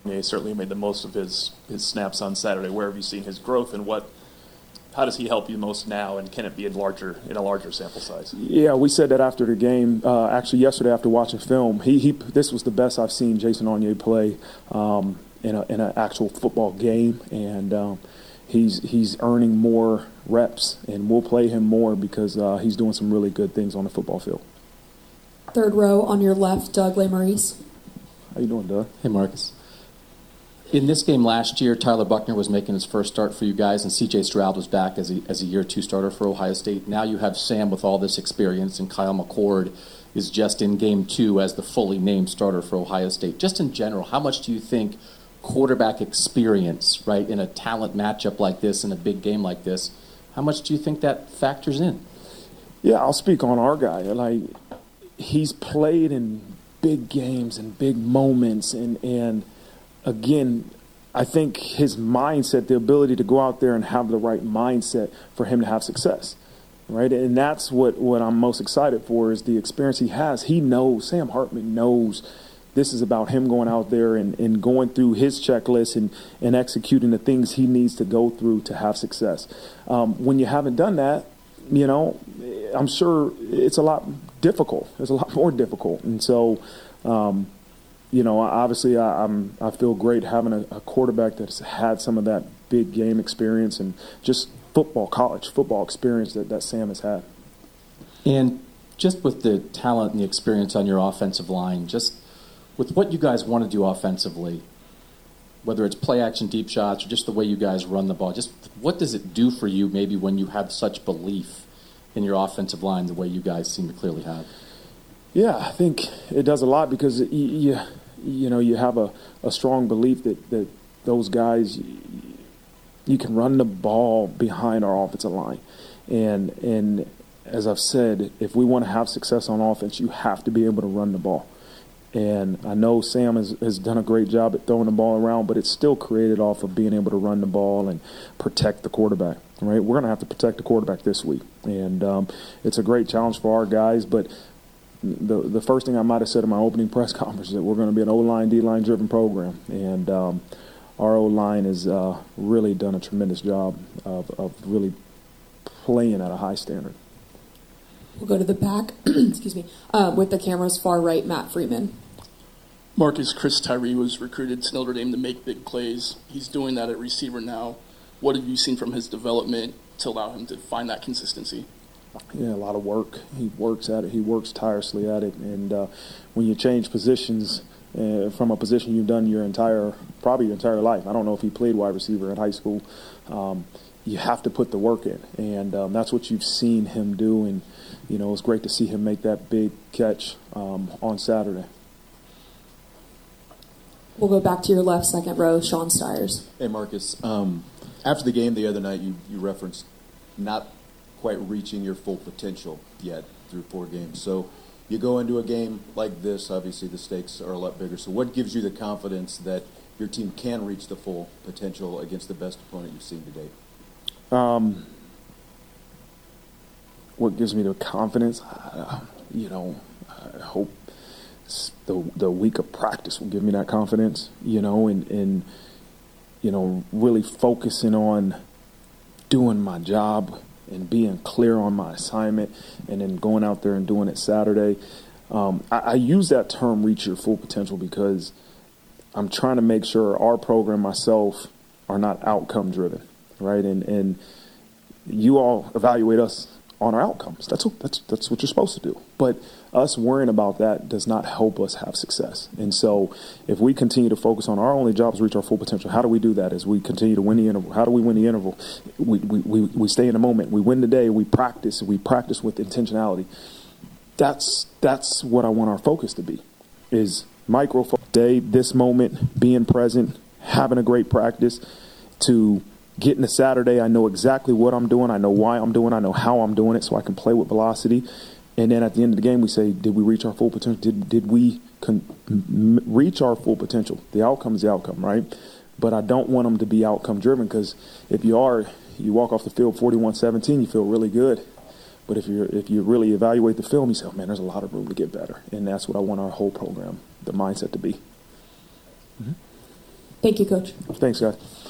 He certainly made the most of his snaps on Saturday. Where have you seen his growth, and how does he help you most now, and can it be in a larger sample size? Yeah, we said that after the game. Actually, yesterday after watching film, this was the best I've seen Jason Onye play in an actual football game, and he's earning more reps, and we'll play him more because he's doing some really good things on the football field. Third row on your left, Doug Lesmerises. How you doing, Doug? Hey, Marcus. In this game last year, Tyler Buchner was making his first start for you guys, and C.J. Stroud was back as a year two starter for Ohio State. Now you have Sam with all this experience, and Kyle McCord is just in game two as the fully named starter for Ohio State. Just in general, how much do you think quarterback experience, right, in a talent matchup like this, in a big game like this, how much do you think that factors in? Yeah, I'll speak on our guy. Like, he's played in big games and big moments, and again, I think his mindset, the ability to go out there and have the right mindset for him to have success, right? And that's what I'm most excited for is the experience he has. He knows, Sam Hartman knows this is about him going out there and going through his checklist and executing the things he needs to go through to have success. When you haven't done that, I'm sure it's a lot difficult. It's a lot more difficult. And so, obviously I feel great having a quarterback that's had some of that big game experience and just college football experience that Sam has had. And just with the talent and the experience on your offensive line, just with what you guys want to do offensively, whether it's play action deep shots or just the way you guys run the ball, just what does it do for you maybe when you have such belief in your offensive line the way you guys seem to clearly have? Yeah, I think it does a lot because you have a strong belief that those guys, you can run the ball behind our offensive line. And as I've said, if we want to have success on offense, you have to be able to run the ball. And I know Sam has done a great job at throwing the ball around, but it's still created off of being able to run the ball and protect the quarterback, right? We're going to have to protect the quarterback this week. And it's a great challenge for our guys, but the first thing I might have said in my opening press conference is that we're going to be an O-line, D-line driven program. And our O-line has really done a tremendous job of really playing at a high standard. We'll go to the back, excuse me, with the camera's far right, Matt Freeman. Marcus, Chris Tyree was recruited to Notre Dame to make big plays. He's doing that at receiver now. What have you seen from his development to allow him to find that consistency? Yeah, a lot of work. He works at it. He works tirelessly at it. And when you change positions from a position you've done your entire life, I don't know if he played wide receiver in high school, you have to put the work in. And that's what you've seen him do. And, it's great to see him make that big catch on Saturday. We'll go back to your left, second row, Sean Stiers. Hey, Marcus. After the game the other night, you referenced not quite reaching your full potential yet through 4 games. So you go into a game like this, obviously the stakes are a lot bigger. So what gives you the confidence that your team can reach the full potential against the best opponent you've seen to date? What gives me the confidence? I hope the week of practice will give me that confidence, and really focusing on doing my job and being clear on my assignment and then going out there and doing it Saturday. I use that term, reach your full potential, because I'm trying to make sure our program, myself, are not outcome driven, right? And you all evaluate us on our outcomes. That's what you're supposed to do. But us worrying about that does not help us have success. And so if we continue to focus on our only job is reach our full potential, how do we do that? As we continue to win the interval. How do we win the interval? We stay in the moment. We win the day. We practice with intentionality. That's what I want our focus to be, is micro day, this moment, being present, having a great practice, to getting to Saturday. I know exactly what I'm doing. I know why I'm doing it. I know how I'm doing it, so I can play with velocity. And then at the end of the game, we say, did we reach our full potential? Did we reach our full potential? The outcome is the outcome, right? But I don't want them to be outcome driven, because if you walk off the field 41-17, you feel really good. But if you really evaluate the film, you say, oh, man, there's a lot of room to get better. And that's what I want our whole program, the mindset, to be. Mm-hmm. Thank you, Coach. Thanks, guys.